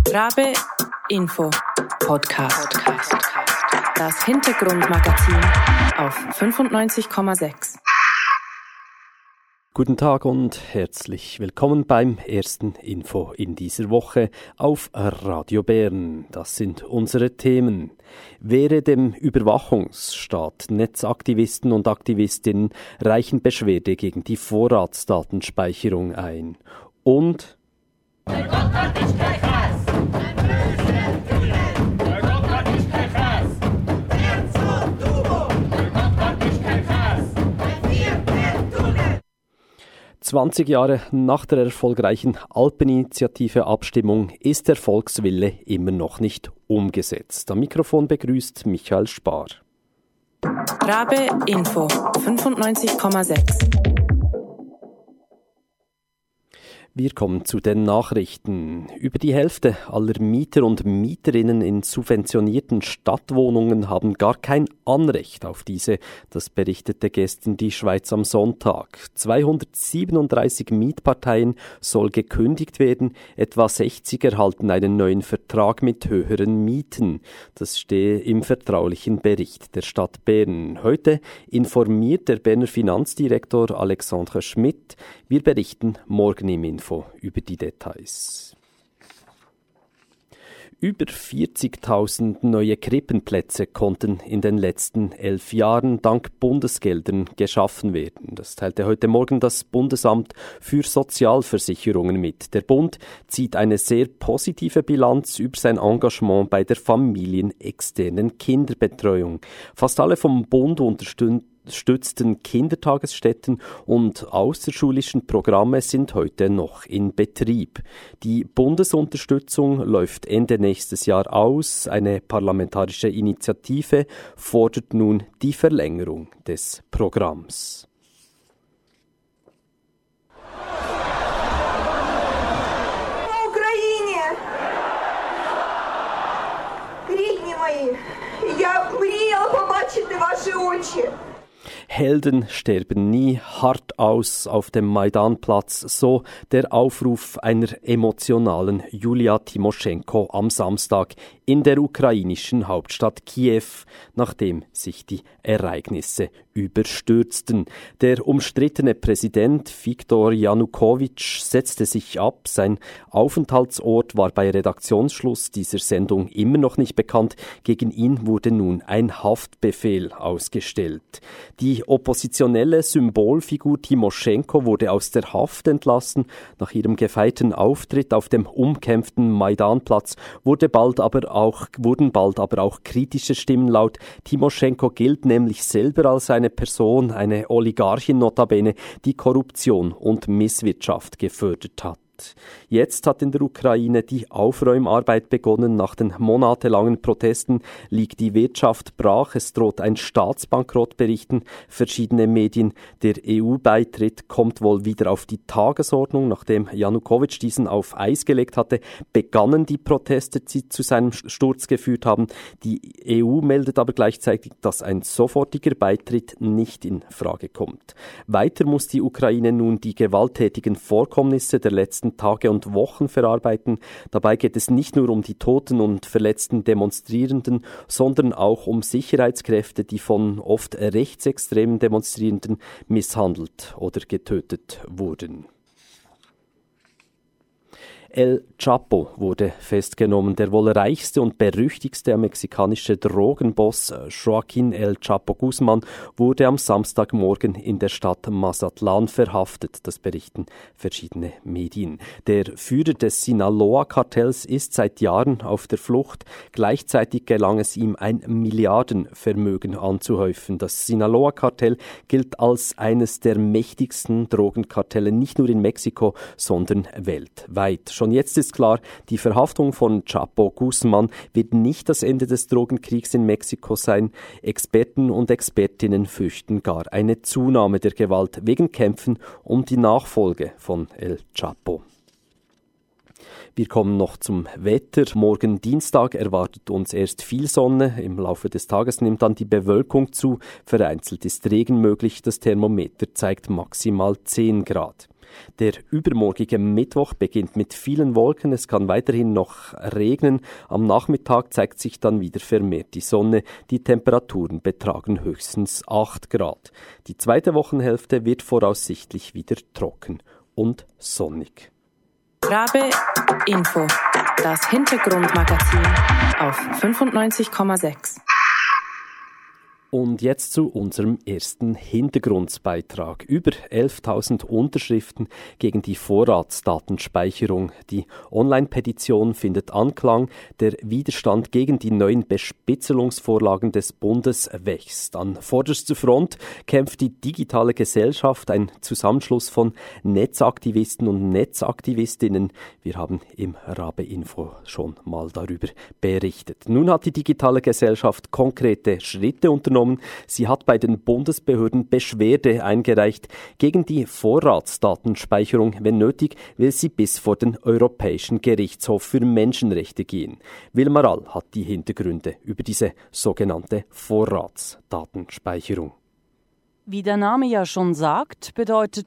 Rabe Info Podcast. Das Hintergrundmagazin auf 95,6. Guten Tag und herzlich willkommen beim ersten Info in dieser Woche auf Radio Bern. Das sind unsere Themen. Wehre dem Überwachungsstaat. Netzaktivisten und Aktivistinnen reichen Beschwerde gegen die Vorratsdatenspeicherung ein. Und Der Gott hat nicht kein Hass. Der Gott hat nicht kein Hass. Der Gott hat nicht kein Hass. 20 Jahre nach der erfolgreichen Alpeninitiative-Abstimmung ist der Volkswille immer noch nicht umgesetzt. Am Mikrofon begrüßt Michael Spar. Rabe Info 95,6. Wir kommen zu den Nachrichten. Über die Hälfte aller Mieter und Mieterinnen in subventionierten Stadtwohnungen haben gar kein Anrecht auf diese. Das berichtete gestern die Schweiz am Sonntag. 237 Mietparteien soll gekündigt werden. Etwa 60 erhalten einen neuen Vertrag mit höheren Mieten. Das stehe im vertraulichen Bericht der Stadt Bern. Heute informiert der Berner Finanzdirektor Alexandre Schmidt. Wir berichten morgen im Info über die Details. Über 40.000 neue Krippenplätze konnten in den letzten 11 Jahren dank Bundesgeldern geschaffen werden. Das teilte heute Morgen das Bundesamt für Sozialversicherungen mit. Der Bund zieht eine sehr positive Bilanz über sein Engagement bei der familienexternen Kinderbetreuung. Fast alle vom Bund unterstützten Kindertagesstätten und außerschulischen Programme sind heute noch in Betrieb. Die Bundesunterstützung läuft Ende nächstes Jahr aus. Eine parlamentarische Initiative fordert nun die Verlängerung des Programms. Helden sterben nie, hart aus auf dem Maidanplatz, so der Aufruf einer emotionalen Julia Timoschenko am Samstag in der ukrainischen Hauptstadt Kiew, nachdem sich die Ereignisse überstürzten. Der umstrittene Präsident Viktor Janukowitsch setzte sich ab. Sein Aufenthaltsort war bei Redaktionsschluss dieser Sendung immer noch nicht bekannt. Gegen ihn wurde nun ein Haftbefehl ausgestellt. Die oppositionelle Symbolfigur Timoschenko wurde aus der Haft entlassen. Nach ihrem gefeierten Auftritt auf dem umkämpften Maidanplatz wurden bald aber auch kritische Stimmen laut. Timoschenko gilt nämlich selber als eine Person, eine Oligarchin notabene, die Korruption und Misswirtschaft gefördert hat. Jetzt hat in der Ukraine die Aufräumarbeit begonnen. Nach den monatelangen Protesten liegt die Wirtschaft brach. Es droht ein Staatsbankrott, berichten verschiedene Medien. Der EU-Beitritt kommt wohl wieder auf die Tagesordnung. Nachdem Janukowitsch diesen auf Eis gelegt hatte, begannen die Proteste, die zu seinem Sturz geführt haben. Die EU meldet aber gleichzeitig, dass ein sofortiger Beitritt nicht in Frage kommt. Weiter muss die Ukraine nun die gewalttätigen Vorkommnisse der letzten Tage und Wochen verarbeiten. Dabei geht es nicht nur um die toten und verletzten Demonstrierenden, sondern auch um Sicherheitskräfte, die von oft rechtsextremen Demonstrierenden misshandelt oder getötet wurden. El Chapo wurde festgenommen. Der wohl reichste und berüchtigste mexikanische Drogenboss Joaquín El Chapo Guzmán wurde am Samstagmorgen in der Stadt Mazatlán verhaftet. Das berichten verschiedene Medien. Der Führer des Sinaloa-Kartells ist seit Jahren auf der Flucht. Gleichzeitig gelang es ihm, ein Milliardenvermögen anzuhäufen. Das Sinaloa-Kartell gilt als eines der mächtigsten Drogenkartelle, nicht nur in Mexiko, sondern weltweit. Schon jetzt ist klar, die Verhaftung von Chapo Guzmán wird nicht das Ende des Drogenkriegs in Mexiko sein. Experten und Expertinnen fürchten gar eine Zunahme der Gewalt wegen Kämpfen um die Nachfolge von El Chapo. Wir kommen noch zum Wetter. Morgen Dienstag erwartet uns erst viel Sonne. Im Laufe des Tages nimmt dann die Bewölkung zu. Vereinzelt ist Regen möglich. Das Thermometer zeigt maximal 10 Grad. Der übermorgige Mittwoch beginnt mit vielen Wolken. Es kann weiterhin noch regnen. Am Nachmittag zeigt sich dann wieder vermehrt die Sonne. Die Temperaturen betragen höchstens 8 Grad. Die zweite Wochenhälfte wird voraussichtlich wieder trocken und sonnig. Rabe Info, das Hintergrundmagazin auf 95,6. Und jetzt zu unserem ersten Hintergrundbeitrag. Über 11.000 Unterschriften gegen die Vorratsdatenspeicherung. Die Online-Petition findet Anklang. Der Widerstand gegen die neuen Bespitzelungsvorlagen des Bundes wächst. An vorderster Front kämpft die digitale Gesellschaft, ein Zusammenschluss von Netzaktivisten und Netzaktivistinnen. Wir haben im Rabe Info schon mal darüber berichtet. Nun hat die digitale Gesellschaft konkrete Schritte unternommen. Sie hat bei den Bundesbehörden Beschwerde eingereicht. Gegen die Vorratsdatenspeicherung, wenn nötig, will sie bis vor den Europäischen Gerichtshof für Menschenrechte gehen. Wilmar All hat die Hintergründe über diese sogenannte Vorratsdatenspeicherung. Wie der Name ja schon sagt, bedeutet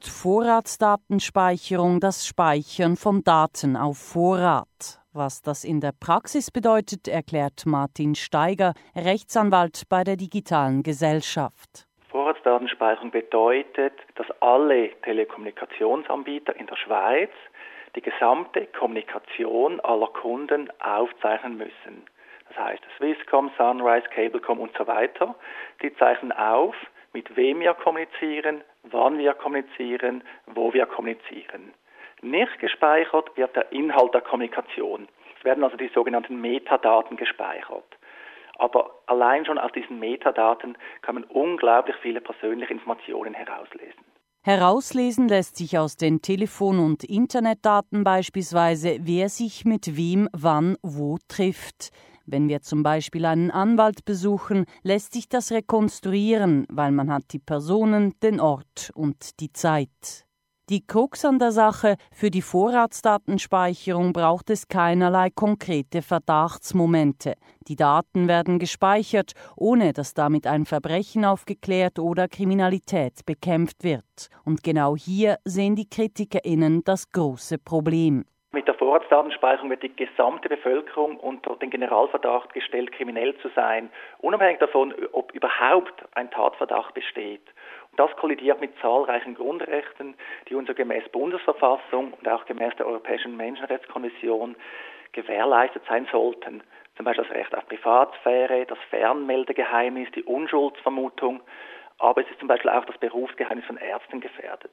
Vorratsdatenspeicherung das Speichern von Daten auf Vorrat. Was das in der Praxis bedeutet, erklärt Martin Steiger, Rechtsanwalt bei der digitalen Gesellschaft. Vorratsdatenspeicherung bedeutet, dass alle Telekommunikationsanbieter in der Schweiz die gesamte Kommunikation aller Kunden aufzeichnen müssen. Das heißt Swisscom, Sunrise, Cablecom und so weiter. Die zeichnen auf, mit wem wir kommunizieren, wann wir kommunizieren, wo wir kommunizieren. Nicht gespeichert wird der Inhalt der Kommunikation. Es werden also die sogenannten Metadaten gespeichert. Aber allein schon aus diesen Metadaten kann man unglaublich viele persönliche Informationen herauslesen. Herauslesen lässt sich aus den Telefon- und Internetdaten beispielsweise, wer sich mit wem wann wo trifft. Wenn wir zum Beispiel einen Anwalt besuchen, lässt sich das rekonstruieren, weil man hat die Personen, den Ort und die Zeit. Die Krux an der Sache: Für die Vorratsdatenspeicherung braucht es keinerlei konkrete Verdachtsmomente. Die Daten werden gespeichert, ohne dass damit ein Verbrechen aufgeklärt oder Kriminalität bekämpft wird. Und genau hier sehen die KritikerInnen das große Problem. Mit der Vorratsdatenspeicherung wird die gesamte Bevölkerung unter den Generalverdacht gestellt, kriminell zu sein, unabhängig davon, ob überhaupt ein Tatverdacht besteht. Und das kollidiert mit zahlreichen Grundrechten, die uns gemäß Bundesverfassung und auch gemäß der Europäischen Menschenrechtskonvention gewährleistet sein sollten. Zum Beispiel das Recht auf Privatsphäre, das Fernmeldegeheimnis, die Unschuldsvermutung, aber es ist zum Beispiel auch das Berufsgeheimnis von Ärzten gefährdet.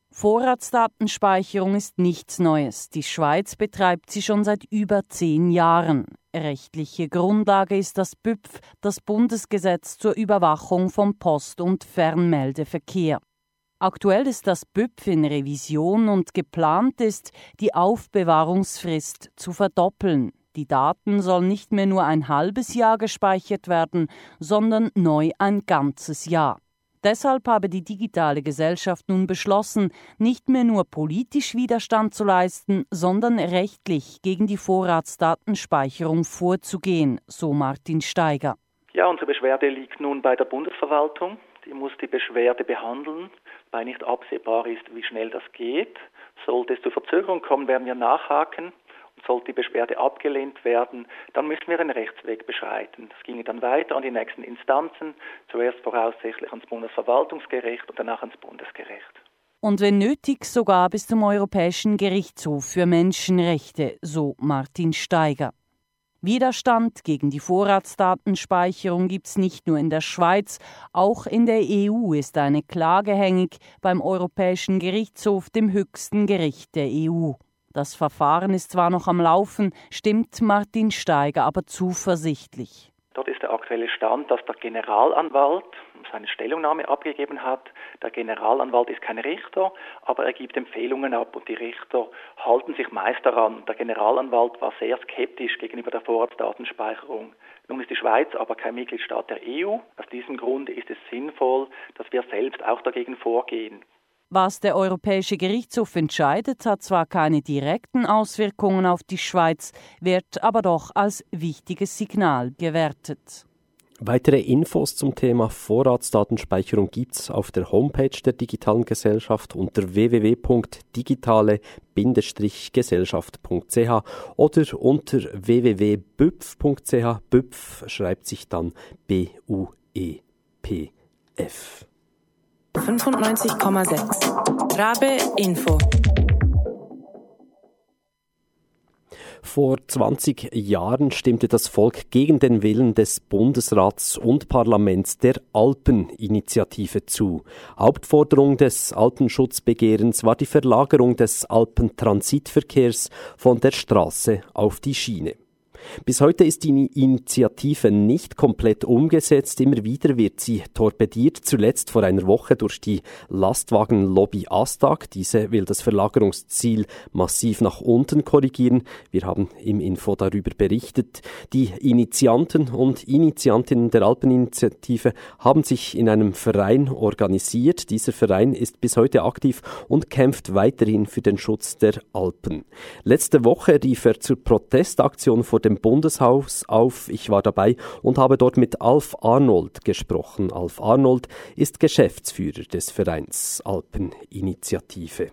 Vorratsdatenspeicherung ist nichts Neues. Die Schweiz betreibt sie schon seit über 10 Jahren. Rechtliche Grundlage ist das BÜPF, das Bundesgesetz zur Überwachung vom Post- und Fernmeldeverkehr. Aktuell ist das BÜPF in Revision und geplant ist, die Aufbewahrungsfrist zu verdoppeln. Die Daten sollen nicht mehr nur ein halbes Jahr gespeichert werden, sondern neu ein ganzes Jahr. Deshalb habe die digitale Gesellschaft nun beschlossen, nicht mehr nur politisch Widerstand zu leisten, sondern rechtlich gegen die Vorratsdatenspeicherung vorzugehen, so Martin Steiger. Ja, unsere Beschwerde liegt nun bei der Bundesverwaltung. Die muss die Beschwerde behandeln, weil nicht absehbar ist, wie schnell das geht. Sollte es zu Verzögerung kommen, werden wir nachhaken. Sollte die Beschwerde abgelehnt werden, dann müssen wir den Rechtsweg beschreiten. Das ginge dann weiter an die nächsten Instanzen, zuerst voraussichtlich ans Bundesverwaltungsgericht und danach ans Bundesgericht. Und wenn nötig sogar bis zum Europäischen Gerichtshof für Menschenrechte, so Martin Steiger. Widerstand gegen die Vorratsdatenspeicherung gibt es nicht nur in der Schweiz, auch in der EU ist eine Klage hängig beim Europäischen Gerichtshof, dem höchsten Gericht der EU. Das Verfahren ist zwar noch am Laufen, stimmt Martin Steiger aber zuversichtlich. Dort ist der aktuelle Stand, dass der Generalanwalt seine Stellungnahme abgegeben hat. Der Generalanwalt ist kein Richter, aber er gibt Empfehlungen ab und die Richter halten sich meist daran. Der Generalanwalt war sehr skeptisch gegenüber der Vorratsdatenspeicherung. Nun ist die Schweiz aber kein Mitgliedstaat der EU. Aus diesem Grund ist es sinnvoll, dass wir selbst auch dagegen vorgehen. Was der Europäische Gerichtshof entscheidet, hat zwar keine direkten Auswirkungen auf die Schweiz, wird aber doch als wichtiges Signal gewertet. Weitere Infos zum Thema Vorratsdatenspeicherung gibt's auf der Homepage der Digitalen Gesellschaft unter www.digitale-gesellschaft.ch oder unter www.büpf.ch. BÜPF schreibt sich dann BUEPF. 95,6 Rabe Info. Vor 20 Jahren stimmte das Volk gegen den Willen des Bundesrats und Parlaments der Alpeninitiative zu. Hauptforderung des Alpenschutzbegehrens war die Verlagerung des Alpentransitverkehrs von der Straße auf die Schiene. Bis heute ist die Initiative nicht komplett umgesetzt. Immer wieder wird sie torpediert, zuletzt vor einer Woche durch die Lastwagenlobby ASTAG. Diese will das Verlagerungsziel massiv nach unten korrigieren. Wir haben im Info darüber berichtet. Die Initianten und Initiantinnen der Alpeninitiative haben sich in einem Verein organisiert. Dieser Verein ist bis heute aktiv und kämpft weiterhin für den Schutz der Alpen. Letzte Woche rief er zur Protestaktion vor dem Bundeshaus auf. Ich war dabei und habe dort mit Alf Arnold gesprochen. Alf Arnold ist Geschäftsführer des Vereins Alpeninitiative.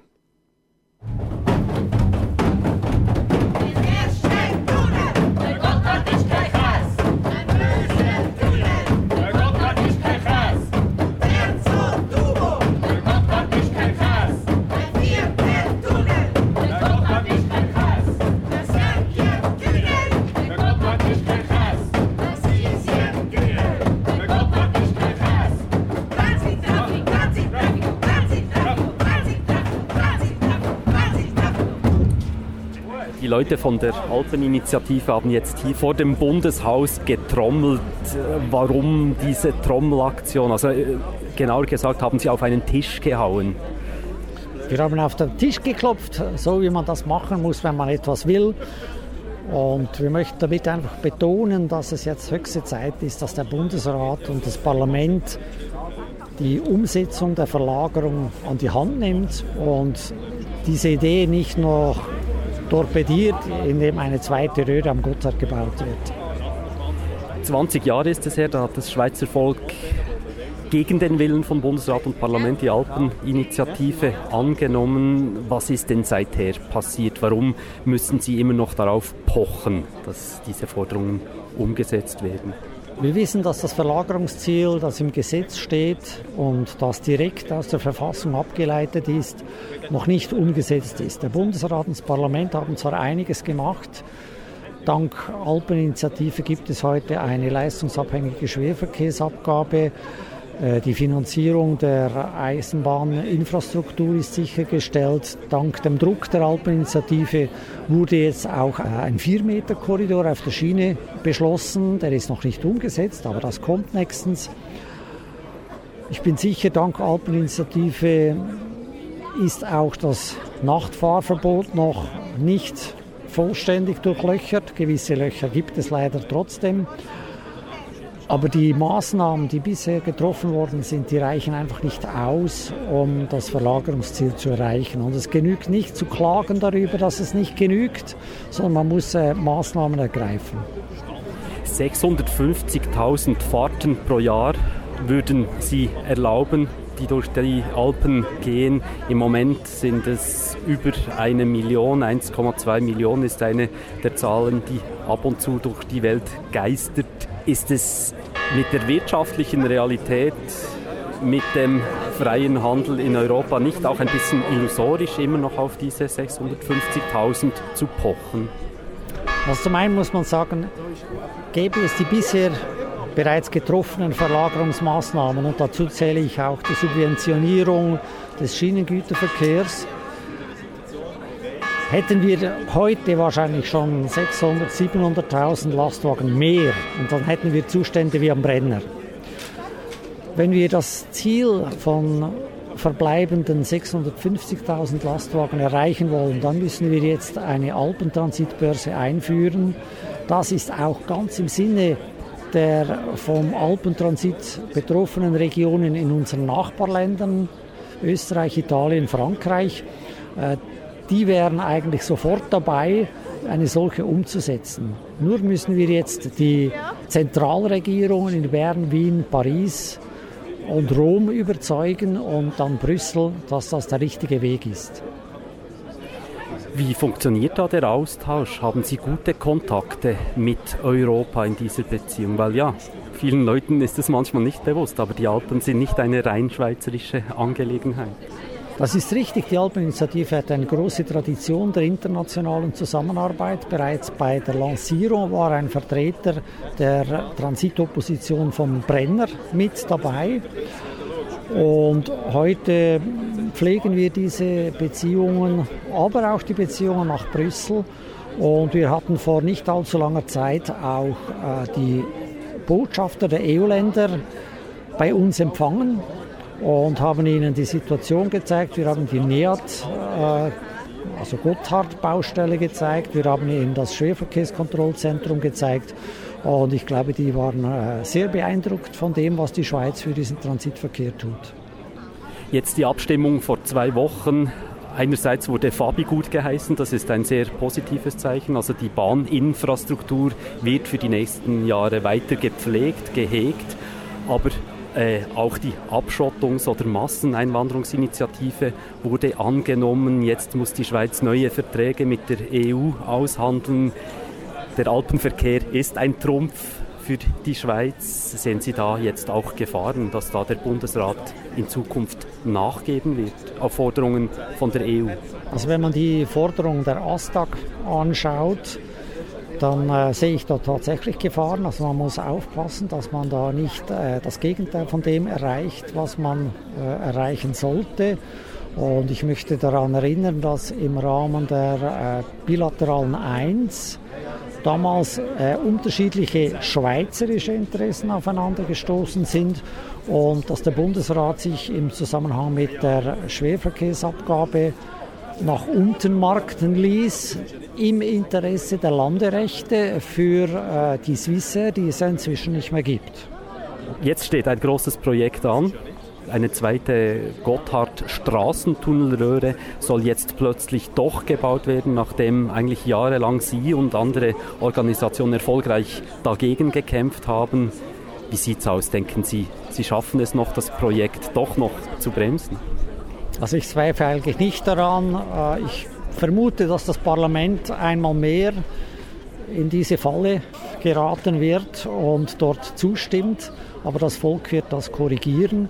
Die Leute von der Alpeninitiative haben jetzt hier vor dem Bundeshaus getrommelt. Warum diese Trommelaktion? Also genauer gesagt, haben sie auf einen Tisch gehauen. Wir haben auf den Tisch geklopft, so wie man das machen muss, wenn man etwas will. Und wir möchten damit einfach betonen, dass es jetzt höchste Zeit ist, dass der Bundesrat und das Parlament die Umsetzung der Verlagerung an die Hand nimmt und diese Idee nicht noch torpediert, indem eine zweite Röhre am Gotthard gebaut wird. 20 Jahre ist es her, da hat das Schweizer Volk gegen den Willen von Bundesrat und Parlament die Alpeninitiative angenommen. Was ist denn seither passiert? Warum müssen Sie immer noch darauf pochen, dass diese Forderungen umgesetzt werden? Wir wissen, dass das Verlagerungsziel, das im Gesetz steht und das direkt aus der Verfassung abgeleitet ist, noch nicht umgesetzt ist. Der Bundesrat und das Parlament haben zwar einiges gemacht. Dank Alpeninitiative gibt es heute eine leistungsabhängige Schwerverkehrsabgabe. Die Finanzierung der Eisenbahninfrastruktur ist sichergestellt. Dank dem Druck der Alpeninitiative wurde jetzt auch ein 4-Meter-Korridor auf der Schiene beschlossen. Der ist noch nicht umgesetzt, aber das kommt nächstens. Ich bin sicher, dank Alpeninitiative ist auch das Nachtfahrverbot noch nicht vollständig durchlöchert. Gewisse Löcher gibt es leider trotzdem. Aber die Maßnahmen, die bisher getroffen worden sind, die reichen einfach nicht aus, um das Verlagerungsziel zu erreichen. Und es genügt nicht zu klagen darüber, dass es nicht genügt, sondern man muss Maßnahmen ergreifen. 650.000 Fahrten pro Jahr würden Sie erlauben, die durch die Alpen gehen. Im Moment sind es über 1 Million, 1,2 Millionen ist eine der Zahlen, die ab und zu durch die Welt geistert. Ist es mit der wirtschaftlichen Realität, mit dem freien Handel in Europa nicht auch ein bisschen illusorisch, immer noch auf diese 650.000 zu pochen? Also zum einen muss man sagen, gäbe es die bisher bereits getroffenen Verlagerungsmaßnahmen, und dazu zähle ich auch die Subventionierung des Schienengüterverkehrs, hätten wir heute wahrscheinlich schon 600.000, 700.000 Lastwagen mehr, und dann hätten wir Zustände wie am Brenner. Wenn wir das Ziel von verbleibenden 650.000 Lastwagen erreichen wollen, dann müssen wir jetzt eine Alpentransitbörse einführen. Das ist auch ganz im Sinne der vom Alpentransit betroffenen Regionen in unseren Nachbarländern, Österreich, Italien, Frankreich. Die wären eigentlich sofort dabei, eine solche umzusetzen. Nur müssen wir jetzt die Zentralregierungen in Bern, Wien, Paris und Rom überzeugen und dann Brüssel, dass das der richtige Weg ist. Wie funktioniert da der Austausch? Haben Sie gute Kontakte mit Europa in dieser Beziehung? Weil ja, vielen Leuten ist es manchmal nicht bewusst, aber die Alpen sind nicht eine rein schweizerische Angelegenheit. Das ist richtig. Die Alpeninitiative hat eine große Tradition der internationalen Zusammenarbeit. Bereits bei der Lancierung war ein Vertreter der Transitopposition vom Brenner mit dabei. Und heute pflegen wir diese Beziehungen, aber auch die Beziehungen nach Brüssel. Und wir hatten vor nicht allzu langer Zeit auch die Botschafter der EU-Länder bei uns empfangen und haben ihnen die Situation gezeigt. Wir haben die NEAT, also Gotthard-Baustelle gezeigt. Wir haben ihnen das Schwerverkehrskontrollzentrum gezeigt. Und ich glaube, die waren sehr beeindruckt von dem, was die Schweiz für diesen Transitverkehr tut. Jetzt die Abstimmung vor 2 Wochen. Einerseits wurde Fabi gut geheißen, das ist ein sehr positives Zeichen. Also die Bahninfrastruktur wird für die nächsten Jahre weiter gepflegt, gehegt. Aber auch die Abschottungs- oder Masseneinwanderungsinitiative wurde angenommen. Jetzt muss die Schweiz neue Verträge mit der EU aushandeln. Der Alpenverkehr ist ein Trumpf für die Schweiz. Sehen Sie da jetzt auch Gefahren, dass da der Bundesrat in Zukunft nachgeben wird auf Forderungen von der EU? Also wenn man die Forderungen der ASTAG anschaut, dann sehe ich da tatsächlich Gefahren. Also man muss aufpassen, dass man da nicht das Gegenteil von dem erreicht, was man erreichen sollte. Und ich möchte daran erinnern, dass im Rahmen der bilateralen 1 damals unterschiedliche schweizerische Interessen aufeinander gestoßen sind und dass der Bundesrat sich im Zusammenhang mit der Schwerverkehrsabgabe nach unten markten ließ, im Interesse der Landerechte für die Swissair, die es ja inzwischen nicht mehr gibt. Jetzt steht ein großes Projekt an. Eine zweite Gotthard-Straßentunnelröhre soll jetzt plötzlich doch gebaut werden, nachdem eigentlich jahrelang Sie und andere Organisationen erfolgreich dagegen gekämpft haben. Wie sieht es aus? Denken Sie, Sie schaffen es noch, das Projekt doch noch zu bremsen? Also ich zweifle eigentlich nicht daran. Ich vermute, dass das Parlament einmal mehr in diese Falle geraten wird und dort zustimmt. Aber das Volk wird das korrigieren.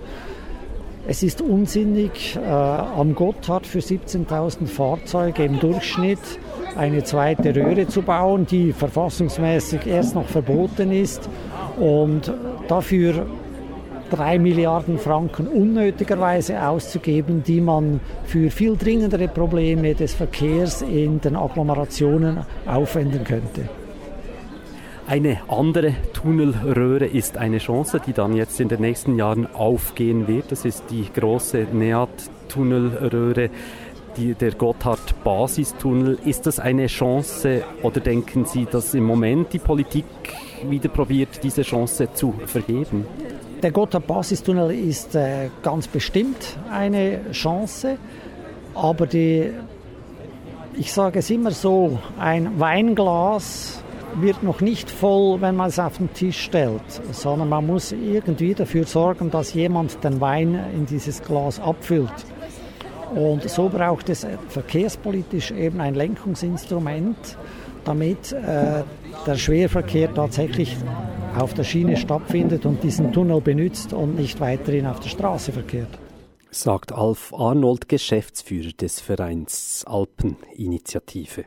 Es ist unsinnig, am Gotthard für 17.000 Fahrzeuge im Durchschnitt eine zweite Röhre zu bauen, die verfassungsmäßig erst noch verboten ist und dafür 3 Milliarden Franken unnötigerweise auszugeben, die man für viel dringendere Probleme des Verkehrs in den Agglomerationen aufwenden könnte. Eine andere Tunnelröhre ist eine Chance, die dann jetzt in den nächsten Jahren aufgehen wird. Das ist die große NEAT-Tunnelröhre, der Gotthard-Basistunnel. Ist das eine Chance oder denken Sie, dass im Moment die Politik wieder probiert, diese Chance zu vergeben? Der Gotthard-Basistunnel ist ganz bestimmt eine Chance, aber ich sage es immer so, ein Weinglas wird noch nicht voll, wenn man es auf den Tisch stellt, sondern man muss irgendwie dafür sorgen, dass jemand den Wein in dieses Glas abfüllt. Und so braucht es verkehrspolitisch eben ein Lenkungsinstrument, damit der Schwerverkehr tatsächlich auf der Schiene stattfindet und diesen Tunnel benutzt und nicht weiterhin auf der Straße verkehrt. Sagt Alf Arnold, Geschäftsführer des Vereins Alpeninitiative.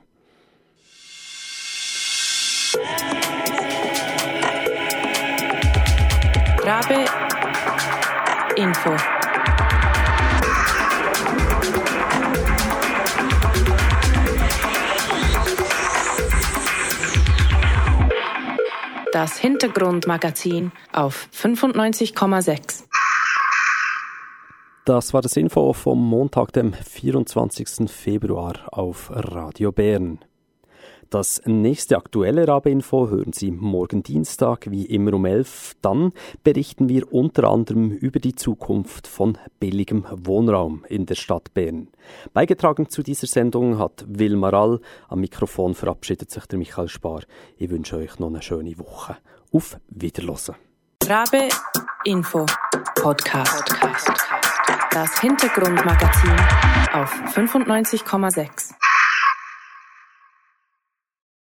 Rabe Info. Das Hintergrundmagazin auf 95,6. Das war das Info vom Montag, dem 24. Februar auf Radio Bern. Das nächste aktuelle Rabe-Info hören Sie morgen Dienstag, wie immer um 11. Dann berichten wir unter anderem über die Zukunft von billigem Wohnraum in der Stadt Bern. Beigetragen zu dieser Sendung hat Wilmar All. Am Mikrofon verabschiedet sich der Michael Spar. Ich wünsche euch noch eine schöne Woche. Auf Wiederhören. Rabe Info Podcast. Das Hintergrundmagazin auf 95,6.